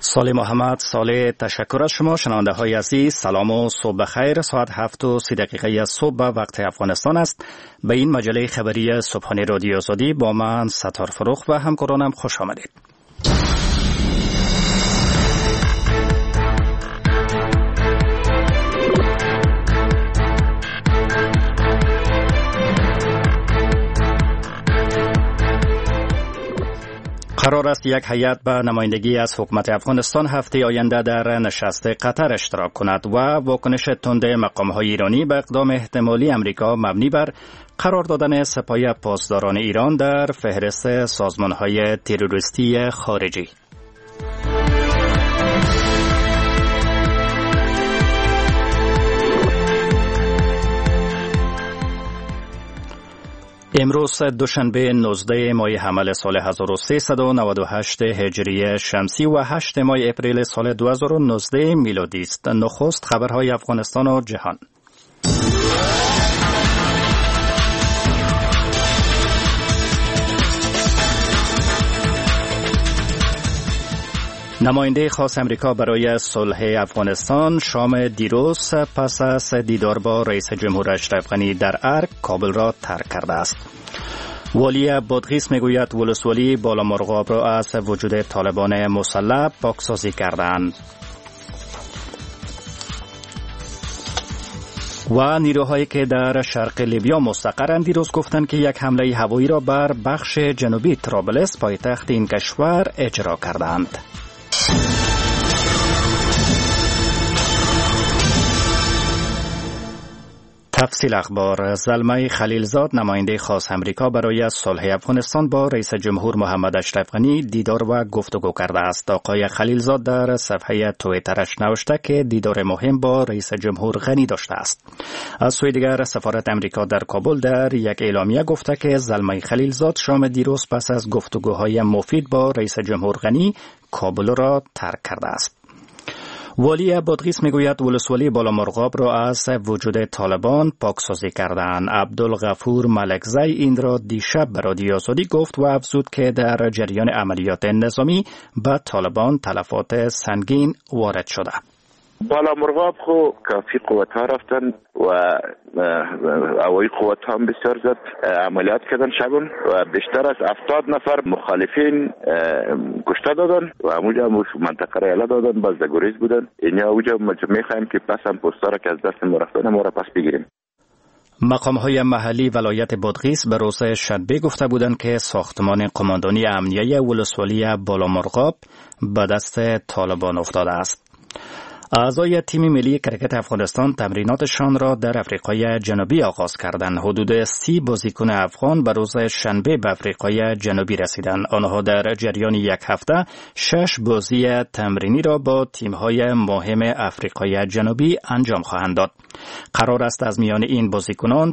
صالح محمد صالح، تشکر از شما. شنونده های عزیز، سلام و صبح بخیر. ساعت 7:30 صبح به وقت افغانستان است. به این مجله خبری صبحانه رادیو آزادی با من ستار فروخ و همکارانم خوش آمدید. قرار است یک هیئت به نمایندگی از حکومت افغانستان هفته آینده در نشست قطر اشتراک کند و واکنش تند مقام‌های ایرانی به اقدام احتمالی امریکا مبنی بر قرار دادن سپاه پاسداران ایران در فهرست سازمان‌های تروریستی خارجی. امروز دوشنبه 19 ماه حمل سال 1398 هجری شمسی و 8 ماه اپریل سال 2019 میلادی است. نخست خبرهای افغانستان و جهان. نماینده خاص امریکا برای صلح افغانستان شام دیروز پس از دیدار با رئیس جمهور اشرف غنی در ارگ کابل را ترک کرده است. والی بادغیس میگوید ولسوالی بالامرغاب را از وجود طالبان مسلح پاکسازی کردند. و نیروهایی که در شرق لیبیا مستقرند دیروز گفتند که یک حمله هوایی را بر بخش جنوبی طرابلس پایتخت این کشور اجرا کردند. تفصیل اخبار. زلمه خلیلزاد نماینده خاص امریکا برای صلح افغانستان با رئیس جمهور محمد اشرف غنی دیدار و گفتگو کرده است. آقای خلیلزاد در صفحه توییترش نوشته که دیدار مهم با رئیس جمهور غنی داشته است. از سوی دیگر سفارت امریکا در کابل در یک اعلامیه گفته که زلمه خلیلزاد شام دیروز پس از گفتگوهای مفید با رئیس جمهور غنی کابل را ترک کرده است. والی بادغیس میگوید ولسوالی بالامرغاب را از وجود طالبان پاکسازی کردند. عبدالغفور ملکزی این را دیشب به رادیو آزادی گفت و افزود که در جریان عملیات نظامی به طالبان تلفات سنگین وارد شده. بالامرغاب خو کافی قوت ها رفتن و هوایی قوت ها هم بسیار زد عملیات کردن شبون و بیشتر از 70 نفر مخالفین کشته دادن و همونجا منطقه را اله دادن، باز گریز بودن. اینجا اوجا میخوایم که پس هم پستا را که از دست ما رفتن ما را پس بگیریم. مقام‌های محلی ولایت بادغیس به روز شنبه گفته بودند که ساختمان قماندانی امنیه ولسوالی بالامرغاب به دست طالبان افتاده است. اعضای تیم ملی کرکت افغانستان تمریناتشان را در افریقای جنوبی آغاز کردند. حدود 30 بازیکن افغان به روز شنبه به افریقای جنوبی رسیدند. آنها در جریان یک هفته 6 بازی تمرینی را با تیم‌های مهم افریقای جنوبی انجام خواهند داد. قرار است از میان این بازیکنان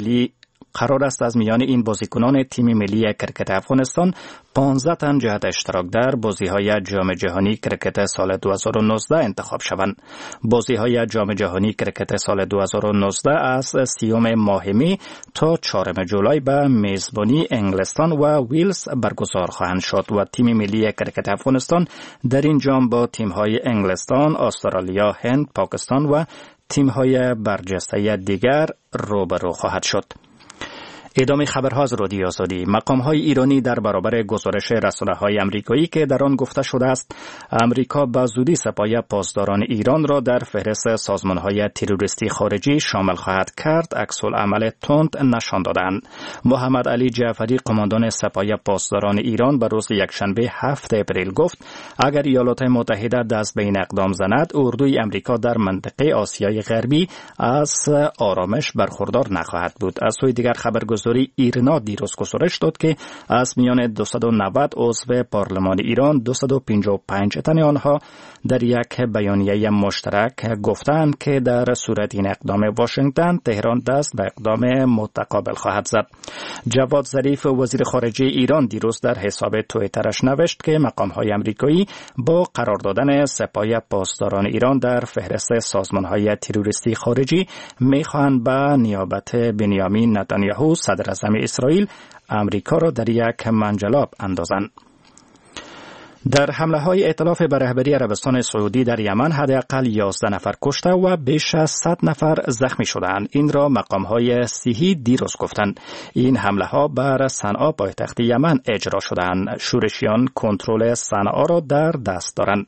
تیم ملی کرکت افغانستان 15 تن جهت اشتراک در بازی‌های جام جهانی کرکت سال 2019 انتخاب شوند. بازی‌های جام جهانی کرکت سال 2019 از 30 ماه می تا 4 جولای به میزبانی انگلستان و ویلز برگزار خواهند شد و تیم ملی کرکت افغانستان در این جام با تیم‌های انگلستان، استرالیا، هند، پاکستان و تیم‌های برجسته دیگر روبرو خواهد شد. ادامه خبرها از رادیو آزادی. مقام‌های ایرانی در برابر گزارش رسانه‌های آمریکایی که در آن گفته شده است آمریکا به زودی سپاه پاسداران ایران را در فهرست سازمان‌های تروریستی خارجی شامل خواهد کرد، عکس‌العمل تند نشان دادند. محمد علی جعفری قماندان سپاه پاسداران ایران به روز یکشنبه 7 اپریل گفت اگر ایالات متحده دست به این اقدام زند، اردوی آمریکا در منطقه آسیای غربی از آرامش برخوردار نخواهد بود. از سوی دیگر خبرگزاری ایرنا دیروز گزارش داد که از میان 290 عضو پارلمان ایران 255 تن آنها در یک بیانیه مشترک گفتند که در صورت این اقدام واشنگتن، تهران دست به اقدام متقابل خواهد زد. جواد ظریف وزیر خارجه ایران دیروز در حساب توییترش نوشت که مقام‌های آمریکایی با قرار دادن سپاه پاسداران ایران در فهرست سازمان‌های تروریستی خارجی می‌خواهند به نیابت بنیامین نتانیاهو صدر اعظم اسرائیل امریکا را در یک منجلاب اندازند. در حمله های ائتلاف به رهبری عربستان سعودی در یمن حداقل 11 نفر کشته و بیش از 100 نفر زخمی شدند. این را مقام های صحی دیروز گفتند. این حمله ها بر صنعا پایتخت یمن اجرا شدند. شورشیان کنترل صنعا را در دست دارند.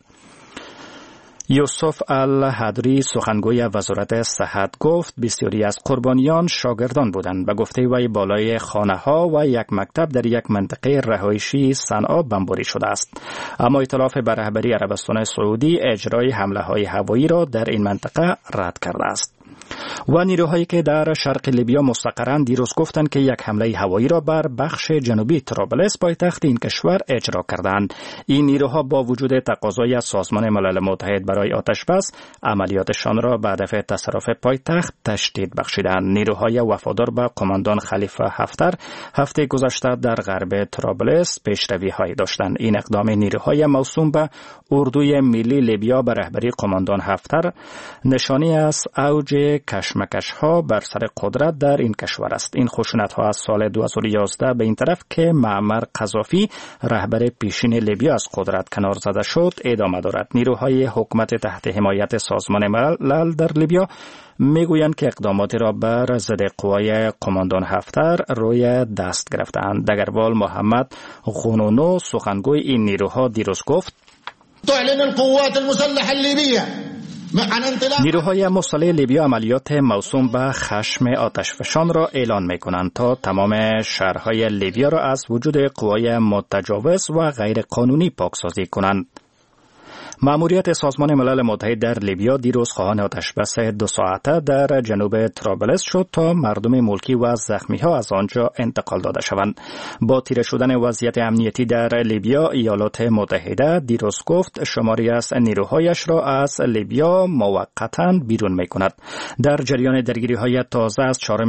یوسف الحدری سخنگوی وزارت صحت گفت بسیاری از قربانیان شاگردان بودند. به گفته وی بالای خانه ها و یک مکتب در یک منطقه رهایشی صنعا بمباری شده است. اما ائتلاف به رهبری عربستان سعودی اجرای حمله های هوایی را در این منطقه رد کرده است. و نیروهایی که در شرق لیبیا مستقرند دیروز گفتند که یک حمله هوایی را بر بخش جنوبی طرابلس پایتخت این کشور اجرا کردند. این نیروها با وجود تقاضای از سازمان ملل متحد برای آتشبس عملیاتشان را به هدف تصرف پایتخت تشدید بخشیدند. نیروهای وفادار به قماندان خلیفه حفتر هفته گذشته در غرب طرابلس پیشروی‌هایی داشتند. این اقدام نیروهای موسوم به اردوی ملی لیبیا به رهبری قماندان حفتر نشانی است اوج کشمکش ها بر سر قدرت در این کشور است. این خشونت ها از سال 2011 به این طرف که معمر قذافی رهبر پیشین لیبیا از قدرت کنار زده شد ادامه دارد. نیروهای حکومت تحت حمایت سازمان ملل در لیبیا میگویند که اقداماتی را بر ضد قوای قماندان حفتر روی دست گرفتند. دگروال محمد غنونو سخنگوی این نیروها دیروز گفت تعلن القوات المسلحه الليبيه نیروهای مسلح لیبیا عملیات موسوم به خشم آتشفشان را اعلان می کنند تا تمام شهرهای لیبیا را از وجود قوای متجاوز و غیر قانونی پاکسازی کنند. مأموریت سازمان ملل متحد در لیبیا دیروز خواهان آتشبس 2 ساعته در جنوب طرابلس شد تا مردم ملکی و زخمی‌ها از آنجا انتقال داده شوند. با تیره شدن وضعیت امنیتی در لیبیا ایالات متحده دیروز گفت شماری از نیروهایش را از لیبیا موقتاً بیرون می‌کند. در جریان درگیری‌های تازه از 4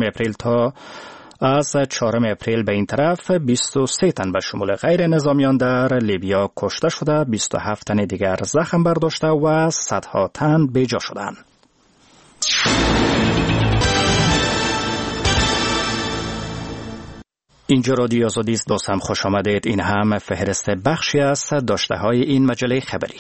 اپریل به این طرف 23 تن به شمول غیر نظامیان در لیبیا کشته شده، 27 تن دیگر زخم برداشته و صدها تن بیجا شدند. اینجا رادیو آزادی است. دوستان خوش آمدید. این هم فهرست بخشی از داشته‌های این مجله خبری.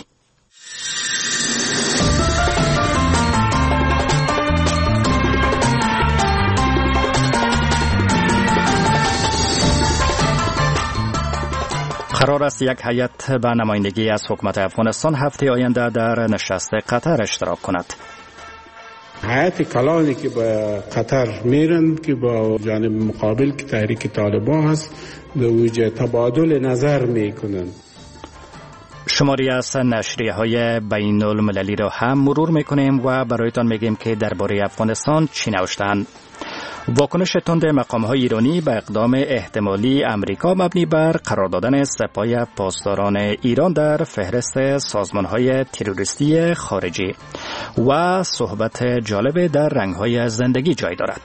قرار است یک هیئت به نمایندگی از حکومت افغانستان هفته آینده در نشست قطر اشتراک کند. هیئت کلانی که به قطر میرن که با جانب مقابل که تحریک طالبان هست در وجه تبادل نظر میکنن. شماری از نشریه‌های بین المللی را هم مرور میکنیم و برایتان میگیم که درباره افغانستان چی نوشتند. واکنش تند مقام‌های ایرانی به اقدام احتمالی امریکا مبنی بر قرار دادن سپاه پاسداران ایران در فهرست سازمان‌های تروریستی خارجی و صحبت جالب در رنگ‌های زندگی جای دارد.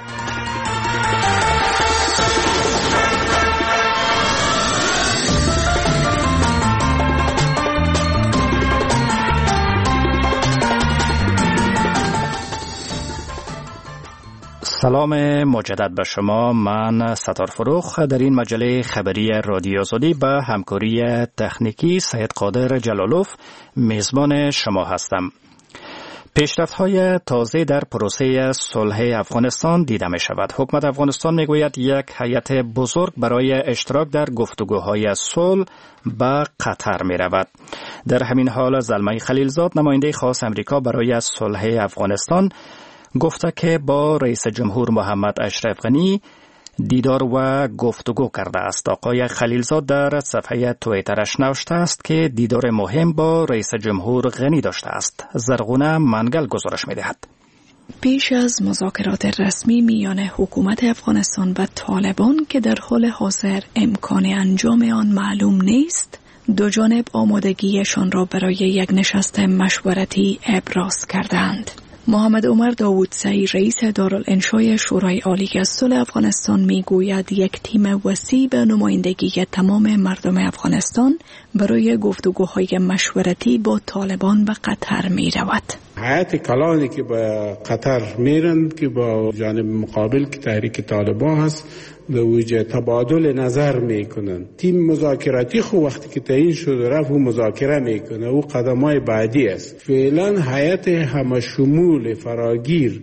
سلام مجدد به شما. من ستار فروخ در این مجله خبری رادیو آزادی به همکاری تکنیکی سید قادر جلالوف میزبان شما هستم. پیشرفت‌های تازه در پروسه صلح افغانستان دیده می شود. حکومت افغانستان می گوید یک هیئت بزرگ برای اشتراک در گفتگوهای صلح به قطر می رود. در همین حال زلمه خلیلزاد نماینده خاص امریکا برای صلح افغانستان گفته که با رئیس جمهور محمد اشرف غنی دیدار و گفتگو کرده است. آقای خلیلزاد در صفحه توییترش نوشته است که دیدار مهم با رئیس جمهور غنی داشته است. زرغونه منگل گزارش می‌دهد. پیش از مذاکرات رسمی میان حکومت افغانستان و طالبان که در حال حاضر امکان انجام آن معلوم نیست، دو جانب آمادگیشان را برای یک نشست مشورتی ابراز کردند. محمد عمر داوودزی رئیس دارالانشای شورای عالی صلح افغانستان میگوید یک تیم وسیع به نمایندگی تمام مردم افغانستان برای گفتگوهای مشورتی با طالبان به قطر می رود. هیئت کلانی که به قطر میرن که با جانب مقابل که تحریک طالبان هست در وجه تبادل نظر میکنن. تیم مذاکراتی خو وقتی که تعیین شده رفت و مذاکره میکنه، او قدمای بعدی است. فعلا هیئت همشمول فراگیر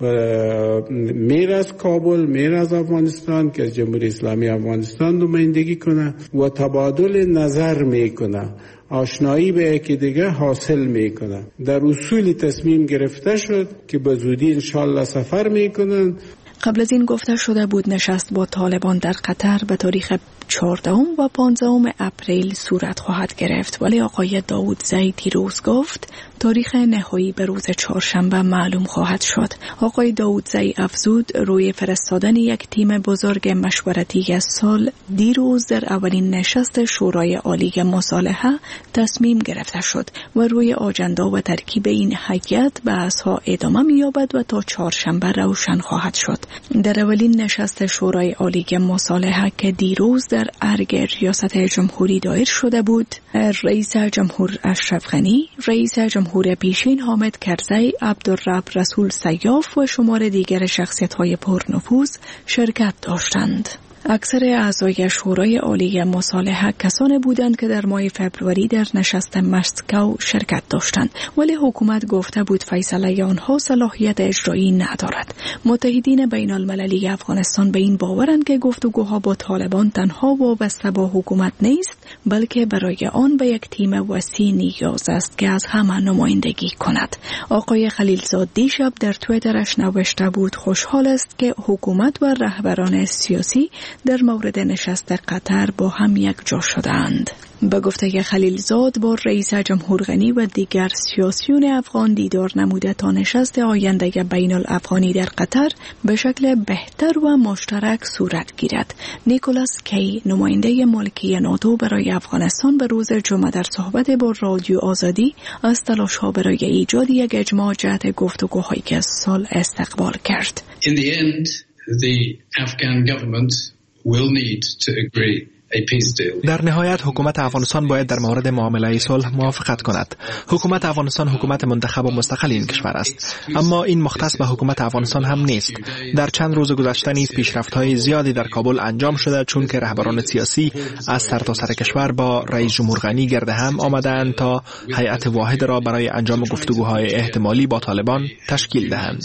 میر از کابل، میر از افغانستان که از جمهوری اسلامی افغانستان نمایندگی کنه و تبادل نظر میکنه، آشنایی به یکی دیگه حاصل میکنه. در اصول تصمیم گرفته شد که به زودی انشالله سفر میکنن. قبل از این گفته شده بود نشست با طالبان در قطر به تاریخ 14 و 15 اپریل صورت خواهد گرفت، ولی آقای داودزی دیروز گفت تاریخ نهایی به روز چهارشنبه معلوم خواهد شد. آقای داودزی افزود روی فرستادن یک تیم بزرگ مشورتی سال دیروز در اولین نشست شورای عالی مصالحه تصمیم گرفته شد و روی آجندا و ترکیب این هیئت بحث‌ها ادامه می‌یابد و تا چهارشنبه روشن خواهد شد. در اولین نشست شورای عالی مصالحه که دیروز در ارگ ریاست جمهوری دایر شده بود، رئیس جمهور اشرف غنی، رئیس جمهور پیشین حامد کرزی، عبدالرب رسول سیاف و شمار دیگر شخصیت‌های پرنفوذ شرکت داشتند. اکثر اعضای شورای عالی مصالحه کسانی بودند که در ماه فبروری در نشست مسکو شرکت داشتند، ولی حکومت گفته بود فیصله آنها صلاحیت اجرایی ندارد. متحدین بین المللی افغانستان به این باورند که گفتگوها با طالبان تنها وابسته با حکومت نیست، بلکه برای آن به یک تیم وسیع نیاز است که از همه نمایندگی کند. آقای خلیلزاد دیشب در توییترش نوشته بود خوشحال است که حکومت و رهبران سیاسی در مورد نشست قطر با هم یک جا شدند. به گفته خلیلزاد با رئیس جمهور غنی و دیگر سیاسیون افغان دیدار نموده تا نشست آینده بین الافغانی در قطر به شکل بهتر و مشترک صورت گیرد. نیکولاس کی، نماینده ملکی ناتو برای افغانستان، به روز جمعه در صحبت با رادیو آزادی از تلاش‌ها برای ایجاد یک اجماع جهت گفتگوهایی که سال استقبال کرد. In the end, the Afghan government will need to agree a peace deal. در نهایت حکومت افغانستان باید در مورد معامله صلح موافقت کند. حکومت افغانستان حکومت منتخب و مستقل این کشور است، اما این مختص به حکومت افغانستان هم نیست. در چند روز گذشته نیز پیشرفت‌های زیادی در کابل انجام شده، چون که رهبران سیاسی از سرتاسر کشور با رئیس جمهور غنی گرد هم آمدند تا هیئت واحد را برای انجام گفتگوهای احتمالی با طالبان تشکیل دهند.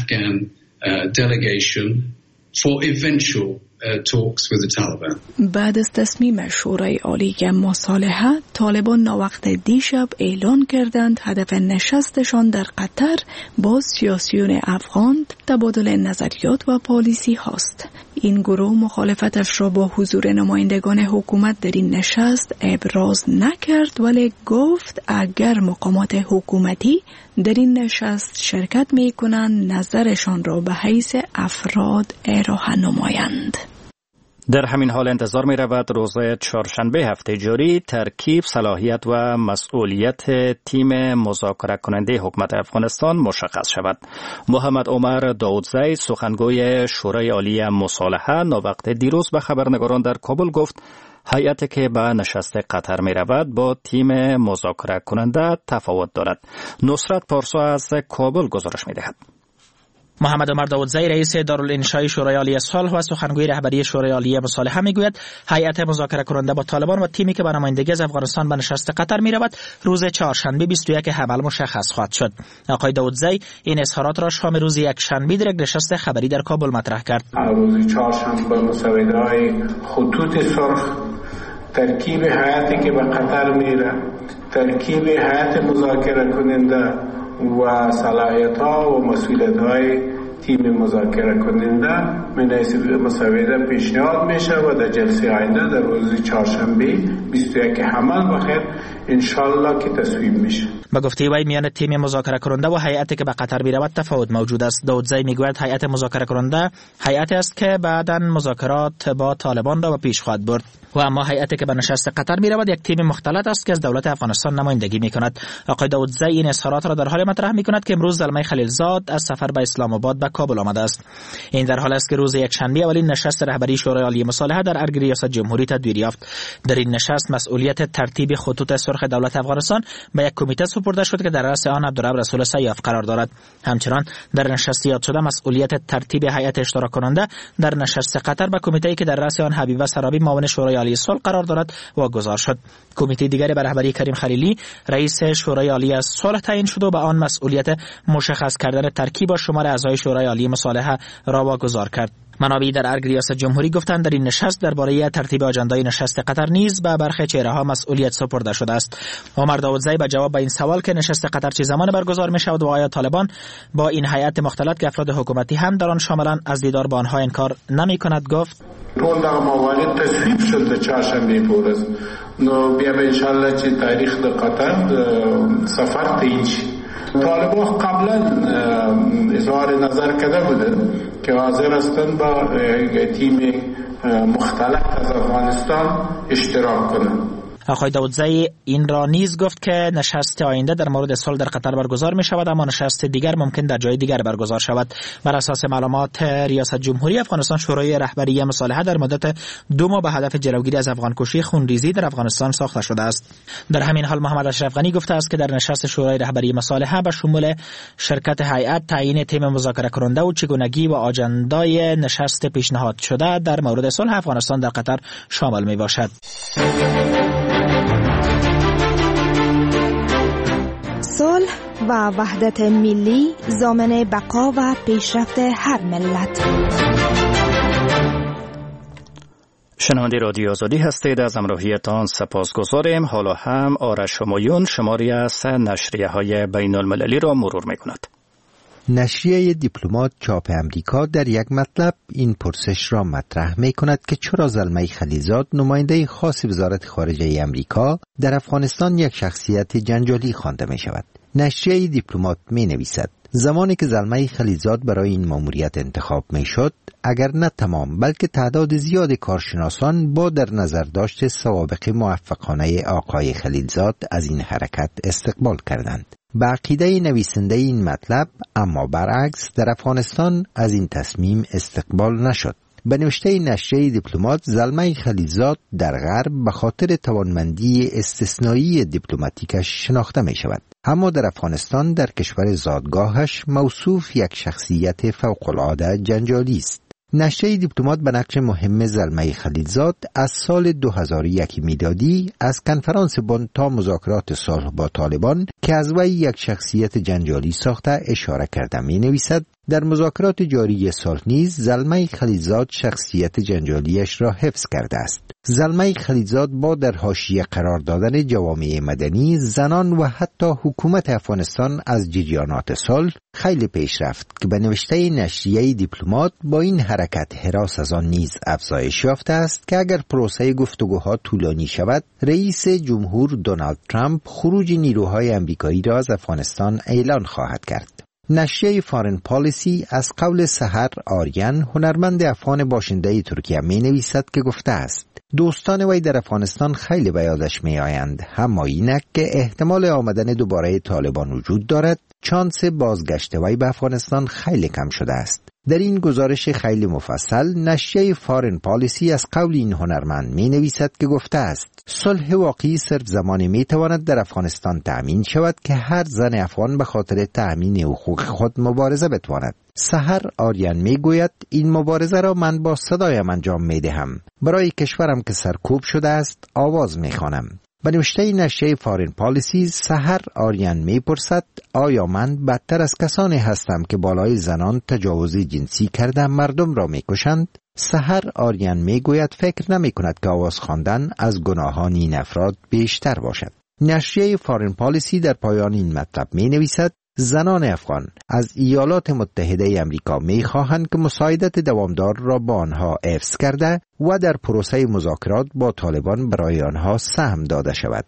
For eventual talks with the Taliban. بعد از تصمیم شورای عالی مصالحه، طالبان ناوقت دیشب اعلان کردند هدف نشستشان در قطر با سیاسیون افغان تبادل نظریات و پالیسی هاست. این گروه مخالفتش را با حضور نمایندگان حکومت در این نشست ابراز نکرد، ولی گفت اگر مقامات حکومتی در این نشست شرکت می کنند نظرشان را به حیث افراد ارائه نمایند. در همین حال انتظار می رود روز چهارشنبه هفته جاری ترکیب، صلاحیت و مسئولیت تیم مذاکره کننده حکومت افغانستان مشخص شود. محمد عمر داودزی، سخنگوی شورای عالی مصالحه، ناوقت دیروز به خبرنگاران در کابل گفت هیئتی که به نشست قطر می رود با تیم مذاکره کننده تفاوت دارد. نصرت پارسا از کابل گزارش می دهد. محمد عمر داودزی، رئیس دارالانشای شورای عالی صلح و سخنگوی رهبری شورای عالی مصالحه، میگوید هیئت مذاکره کننده با طالبان و تیمی که به نمایندگی از افغانستان به نشست قطر میرود روز چهارشنبه 21 حمل مشخص خواهد شد. آقای داودزی این اظهارات را شام روز یکشنبه در یک نشست خبری در کابل مطرح کرد. روز چهارشنبه مسوده‌های خطوط سرخ، ترکیب هیئتی که به قطر میره، ترکیب هیئت مذاکره کننده و صلاحیت‌ها و مسئولیت‌های تیم مذاکره کننده مناسب مسوده پیشنهاد میشه و در جلسه آینده در روز چهارشنبه 21 حمل بخیر انشالله که تصویب میشه. با گفته وی میان تیم مذاکره کننده و هیئتی که به قطر میرود تفاوت موجود است. داودزی میگوید هیئت مذاکره کننده هیئتی است که بعداً مذاکرات با طالبان را به پیش خواهد برد و اما هیئتی که به نشست قطر میرود یک تیم مختلط است که از دولت افغانستان نمایندگی میکند. آقای داودزی این اظهارات را در حال مطرح میکند که امروز زلمه خلیلزاد از سفر به اسلام آباد به کابل آمده است. این در حال است که روز یکشنبه اولین نشست رهبری شورای عالی مصالحه در ارگ ریاست جمهوری تدویر یافت. در این نشست مسئولیت ترتیب خطوط سرخ دولت افغانستان به یک کمیته سپرده شد که در رأس آن عبدالرب رسول سیاف قرار دارد. همچنان در نشست یاد شده مسئولیت ترتیب هیئت اشتراک کننده در نشست قطر به کمیته‌ای که در رأس آن حبیبه سرابی معاون شورای عالی صلح قرار دارد واگذار شد. کمیته دیگری به رهبری کریم خلیلی رئیس شورای عالی صلح تعیین شد و به آن مسئولیت مشخص کردن ترکیب و شمار اعضای شورای عالی مصالحه را واگذار کرد. منابعی در ارگ ریاست جمهوری گفتند در این نشست درباره ترتیب آژاندای نشست قطر نیز به برخی چهره‌ها مسئولیت سپرده شده است. عمر داودزی به جواب به این سوال که نشست قطر چه زمان برگزار می‌شود و آیا طالبان با این هیئت مختلط که افراد حکومتی هم در آن شاملند از دیدار با آنها انکار نمی‌کند گفت ټول دغه موارد تصویب شد د چهارشنبه پورز نو بیا به ان شاء الله چې تاریخ د قطر سفر تعیین شي. طالبان قبلا اظهار نظر کرده بودند که حاضر هستند با تیم مختلف از افغانستان اشتراک کنند. آقای داودزی این را نیز گفت که نشست آینده در مورد صلح در قطر برگزار می شود، اما نشست دیگر ممکن در جای دیگر برگزار شود. بر اساس معلومات ریاست جمهوری افغانستان، شورای رهبری مصالحه در مدت 2 ماه به هدف جلوگیری از افغانکشی خونریزی در افغانستان ساخته شده است. در همین حال محمد اشرف غنی گفته است که در نشست شورای رهبری مصالحه به شمول شرکت هیئت، تعیین تیم مذاکره کننده و چگونگی و آژاندای نشست پیشنهاد شده در مورد صلح افغانستان در قطر شامل می باشد. صلح و وحدت ملی ضامن بقا و پیشرفت هر ملت. شنونده رادیو آزادی هستید. از همراهیتان سپاسگزاریم. حالا هم آرش همایون شماری از نشریه‌های بین المللی را مرور می‌کند. نشریه دیپلمات چاپ امریکا در یک مطلب این پرسش را مطرح می کند که چرا زلمه خلیلزاد، نماینده خاص وزارت خارجه امریکا، در افغانستان یک شخصیت جنجالی خوانده می شود. نشریه دیپلمات می نویسد زمانی که زلمه خلیلزاد برای این ماموریت انتخاب می شد، اگر نه تمام بلکه تعداد زیاد کارشناسان با در نظر داشت سوابق موفقانه آقای خلیلزاد از این حرکت استقبال کردند. به عقیده نویسنده این مطلب اما برعکس در افغانستان از این تصمیم استقبال نشد. به نوشته نشریه دیپلمات، زلمه خلیلزاد در غرب به خاطر توانمندی استثنایی دیپلماتیکش شناخته می شود، اما در افغانستان در کشور زادگاهش موصوف یک شخصیت فوق‌العاده جنجالی است. نشریه دیپلمات به نقش مهم زلمه خلیلزاد از سال 2001 میلادی از کنفرانس بن تا مذاکرات صلح با طالبان که از وی یک شخصیت جنجالی ساخته اشاره کرده می نویسد در مذاکرات جاری صلح نیز زلمه خلیلزاد شخصیت جنجالیش را حفظ کرده است. زلمه خلیلزاد با در حاشیه قرار دادن جوامع مدنی، زنان و حتی حکومت افغانستان از جریانات صلح خیلی پیش رفت که به نوشته نشریه دیپلمات با این حرکت هراس از آن نیز افزایش یافته است که اگر پروسه گفتگوها طولانی شود، رئیس جمهور دونالد ترامپ خروج نیروهای آمریکایی را از افغانستان اعلان خواهد کرد. نشریه فارن پالیسی از قول سحر آریان، هنرمند افغان باشنده ترکیه می نویسد که گفته است دوستان وی در افغانستان خیلی به یادش می آیند، اما اینک که احتمال آمدن دوباره طالبان وجود دارد، چانس بازگشت وی به افغانستان خیلی کم شده است. در این گزارش خیلی مفصل نشریه فارن پالیسی از قول این هنرمند می نویسد که گفته است صلح واقعی صرف زمانی می تواند در افغانستان تأمین شود که هر زن افغان به خاطر تأمین حقوق خود مبارزه بتواند. سحر آریان می گوید این مبارزه را من با صدایم انجام می دهم. برای کشورم که سرکوب شده است آواز می خوانم. به نوشته نشریه فارن پالیسی، سحر آریان می پرسد آیا من بدتر از کسانی هستم که بالای زنان تجاوز جنسی کرده مردم را می کشند؟ سحر آریان می گوید فکر نمی کند که آواز خواندن از گناهان این افراد بیشتر باشد. نشریه فارن پالیسی در پایان این مطلب می نویسد زنان افغان از ایالات متحده امریکا می خواهند که مساعدت دوامدار را با آنها حفظ کرده و در پروسه مذاکرات با طالبان برای آنها سهم داده شود.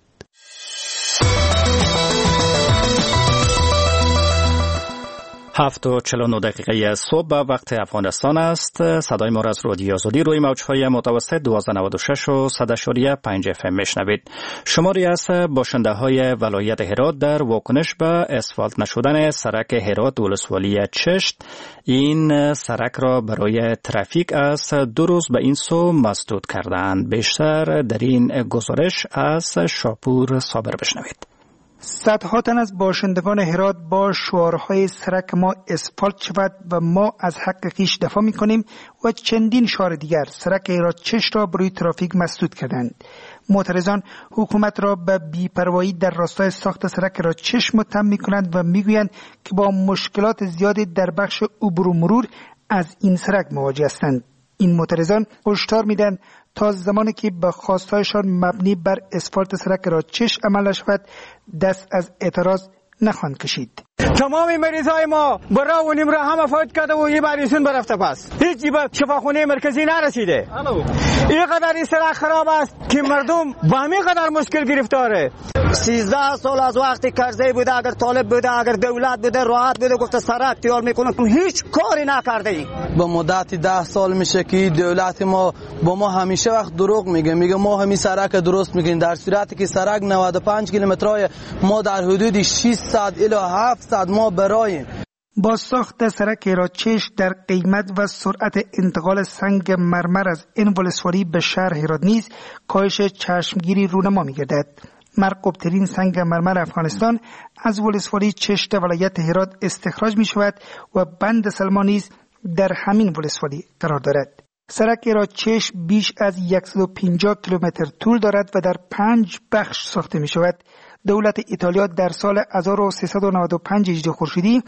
7:49 صبح به وقت افغانستان است. صدای ما را از رادیو آزادی روی موج‌های متوسط 1296 و 100.5 FM میشنوید. شماری از باشنده‌های ولایت هرات در واکنش به اسفالت نشدن سرک هرات ولسوالی چشت این سرک را برای ترافیک از 2 روز به این سو مسدود کردند. بیشتر در این گزارش از شاپور صابر بشنوید. صدها تن از باشندگان هرات با شعارهای سرک ما اسفالت شود و ما از حق خویش دفاع می‌کنیم و چندین شعار دیگر سرک هرات چشت را برای ترافیک مسدود کردند. معترضان حکومت را به بی‌پروایی در راستای ساخت سرک هرات چشت متهم می‌کنند و می‌گویند که با مشکلات زیادی در بخش عبور و مرور از این سرک مواجه هستند. این معترضان هشدار میدن تا زمانی که به خواستهایشان مبنی بر اسفالت سرک را چشم عمل شود دست از اعتراض نخواهند کشید. تمام مریضای ما برا و نیم را هم فوت کرده و یه بریشون برفته پس هیچی به شفاخانه مرکزی نرسیده. اینقدر این سرک خراب است که مردم با همین قدر مشکل گرفتاره. 13 سال از وقتی کرزی بوده، اگر طالب بوده، اگر دولت بوده، راحت بوده گفته سرک تیار میکنم، هیچ کاری نکرده ای. با مدت 10 سال میشه که دولت ما با ما همیشه وقت دروغ میگه ما همین سرک درست میکنیم، در صورتی که سرک 95 کیلومترای ما در حدود 600 الی 700 ما براییم. با ساخت سرک هرات چشت در قیمت و سرعت انتقال سنگ مرمر از این ولسوالی به شهر هرات نیز کاهش چشمگیری رونما میگردد. مرغوب‌ترین سنگ مرمر افغانستان از ولسوالی چشت ولایت هرات استخراج می شود و بند سلما نیز در همین ولسوالی قرار دارد. سرک هرات چشت بیش از 150 کیلومتر طول دارد و در 5 بخش ساخته می شود. دولت ایتالیا در سال 1395 هجری خورشیدی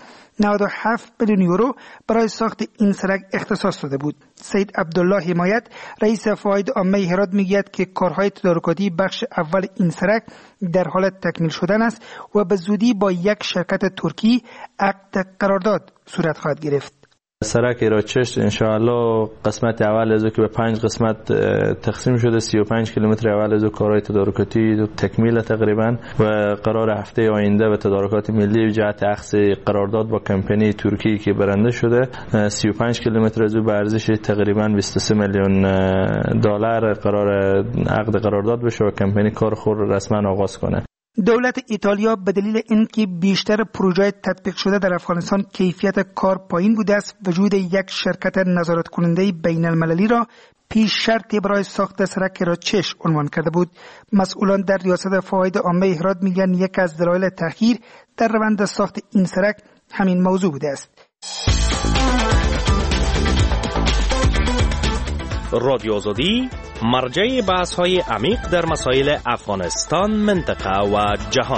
97 میلیون یورو برای ساخت این سرک اختصاص داده بود. سید عبدالله حمایت رئیس فواید عامه هرات میگوید که کارهای تدارکاتی بخش اول این سرک در حال تکمیل شدن است و به زودی با یک شرکت ترکی عقد قرارداد صورت خواهد گرفت. سرک هرات چشت انشاءالله قسمت اول از که به 5 قسمت تقسیم شده، 35 کیلومتر اول از کارهای تدارکاتی تکمیل تقریبا و قرار هفته آینده به تدارکات ملی جهت اخذ قرارداد با کمپانی ترکی که برنده شده 35 کیلومتر از به ارزش تقریبا 23 میلیون دلار قرار عقد قرارداد بشه و کمپانی کار خود رسما آغاز کنه. دولت ایتالیا به دلیل اینکه بیشتر پروژه تطبیق شده در افغانستان کیفیت کار پایین بوده است، وجود یک شرکت نظارت کننده بین المللی را پیش شرطی برای ساخت سرک هرات چشت عنوان کرده بود. مسئولان در ریاست فواید عامه هرات میگن یک از دلایل تأخیر در روند ساخت این سرک همین موضوع بوده است. رادیو آزادی مرجع بحث‌های عمیق در مسائل افغانستان، منطقه و جهان.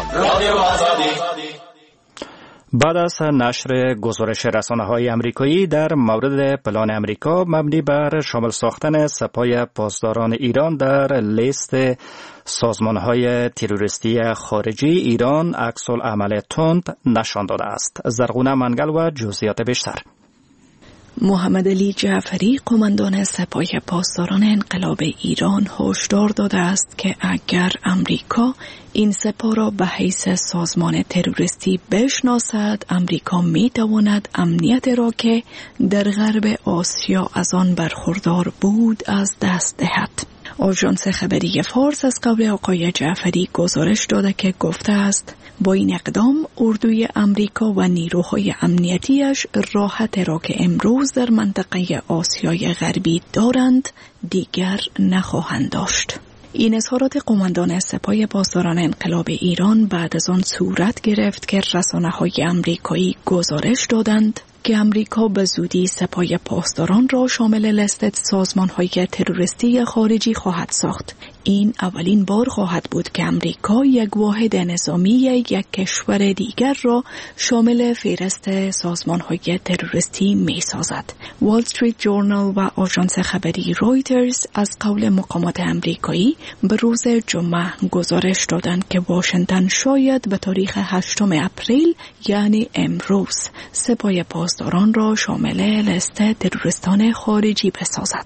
بعد از نشر گزارش رسانه‌های آمریکایی در مورد پلان آمریکا مبنی بر شامل ساختن سپاه پاسداران ایران در لیست سازمان‌های تروریستی خارجی، ایران عکس‌العمل تند نشان داده است. زرغونه منگل و جزئیات بیشتر. محمد علی جعفری قماندان سپاه پاسداران انقلاب ایران هشدار داده است که اگر امریکا این سپاه را به حیث سازمان تروریستی بشناسد، امریکا می تواند امنیت را که در غرب آسیا از آن برخوردار بود از دست دهد. آژانس خبری فارس از قول آقای جعفری گزارش داده که گفته است با این اقدام اردوی امریکا و نیروهای امنیتیش راحت را که امروز در منطقه آسیای غربی دارند دیگر نخواهند داشت. این اظهارات قماندان سپاه پاسداران انقلاب ایران بعد از آن صورت گرفت که رسانه‌های آمریکایی گزارش دادند که امریکا به زودی سپاه پاسداران را شامل لیست سازمان‌های تروریستی خارجی خواهد ساخت. این اولین بار خواهد بود که امریکا یک واحد نظامی یک کشور دیگر را شامل فهرست سازمان‌های تروریستی می‌سازد. وال استریت جورنال و آژانس خبری رویترز از قول مقامات آمریکایی به روز جمعه گزارش دادند که واشنگتن شاید به تاریخ 8 اپریل یعنی امروز سپاه پاسداران را شامل لیست تروریستان خارجی بسازد.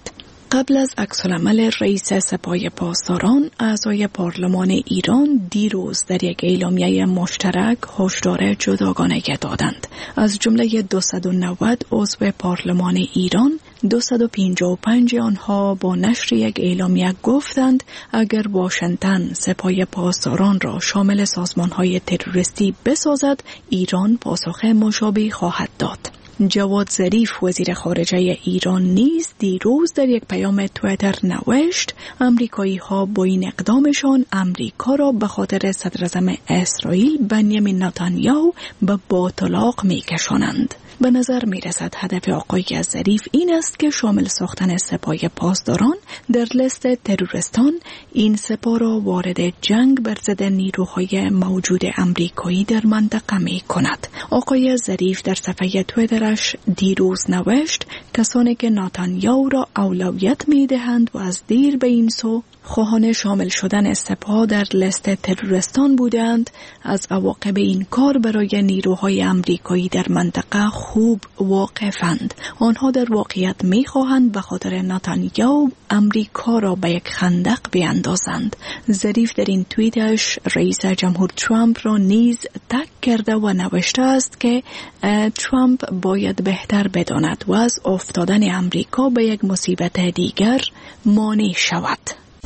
قبل از عکس‌العمل رئیس سپاه پاسداران، اعضای پارلمان ایران دیروز در یک اعلامیه مشترک هشدار جداگانه دادند. از جمله 290 عضو پارلمان ایران، 255 آنها با نشر یک اعلامیه گفتند اگر واشنگتن سپاه پاسداران را شامل سازمان‌های تروریستی بسازد، ایران پاسخ مشابه خواهد داد. جواد ظریف وزیر خارجه ایران نیز دیروز در یک پیام توییتر نوشت امریکایی ها با این اقدامشان امریکا را به خاطر صدراعظم اسرائیل بنیامین نتانیاهو به باطلاق می کشانند. به نظر می رسد هدف آقای ظریف این است که شامل ساختن سپاه پاسداران در لیست تروریستان این سپاه را وارد جنگ بر ضد نیروهای موجود امریکایی در منطقه می کند. آقای ظریف در صفحه توییترش دیروز نوشت کسانی که نتانیاهو را اولویت می دهند و از دیر به این سو خواهان شامل شدن سپاه در لیست تروریستان بودند، از عواقب این کار برای نیروهای امریکایی در منطقه خوب واقفند. آنها در واقعیت می‌خواهند به خاطر نتانیاهو امریکا را به یک خندق بیاندازند. ظریف در این توییتش رئیس جمهور ترامپ را نیز تگ کرده و نوشته است که ترامپ باید بهتر بداند و از افتادن امریکا به یک مصیبت دیگر مانع شود.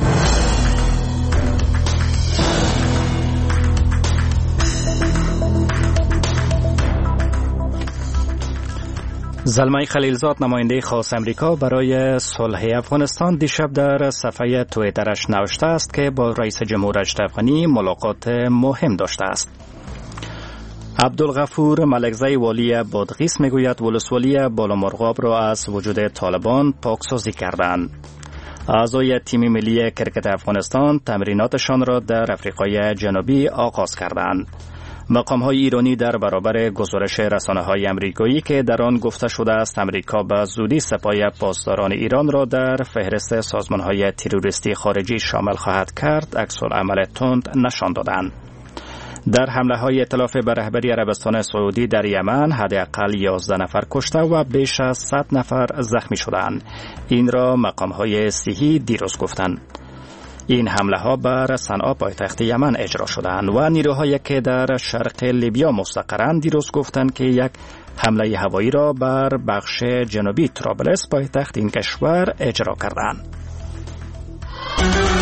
زلمه خلیلزاد نماینده خاص امریکا برای صلح افغانستان دیشب در صفحه توییترش نوشته است که با رئیس جمهور اشرف غنی ملاقات مهم داشته است. عبدالغفور ملکزی والی بادغیس میگوید ولسوالی بالامرغاب را از وجود طالبان پاکسازی کردند. اعضای تیم ملی کرکت افغانستان تمریناتشان را در آفریقای جنوبی آغاز کردند. مقام‌های ایرانی در برابر گزارش رسانه‌های آمریکایی که در آن گفته شده است امریکا به زودی سپاه پاسداران ایران را در فهرست سازمان‌های تروریستی خارجی شامل خواهد کرد، عکس‌العمل تند نشان دادند. در حمله‌های ائتلاف به رهبری عربستان سعودی در یمن حداقل 11 نفر کشته و بیش از 100 نفر زخمی شدند. این را مقام‌های صحی دیروز گفتند. این حمله ها بر صنعا پایتخت یمن اجرا شدند و نیروهایی که در شرق لیبیا مستقرند دیروز گفتند که یک حمله هوایی را بر بخش جنوبی طرابلس پایتخت این کشور اجرا کردند.